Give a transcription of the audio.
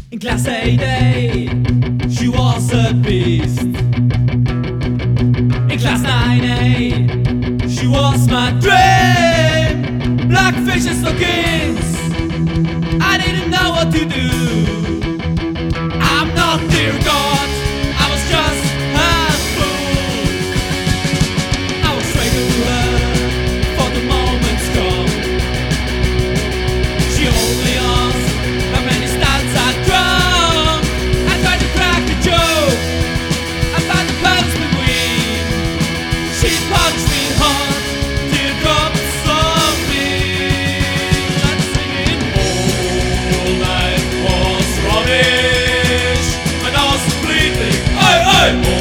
In class 8A, she was a beast. In class 9A, she was my dream. Black fishes stockings, I didn't know what to do. I'm not dear God, I was just a fool. I was straight to her for the moment's come. She only asked how many stouts I'd drunk. I tried to crack the joke about the pearls between. She punched me hard, teardrops on me. I'm singing all night was rubbish, and I was completely,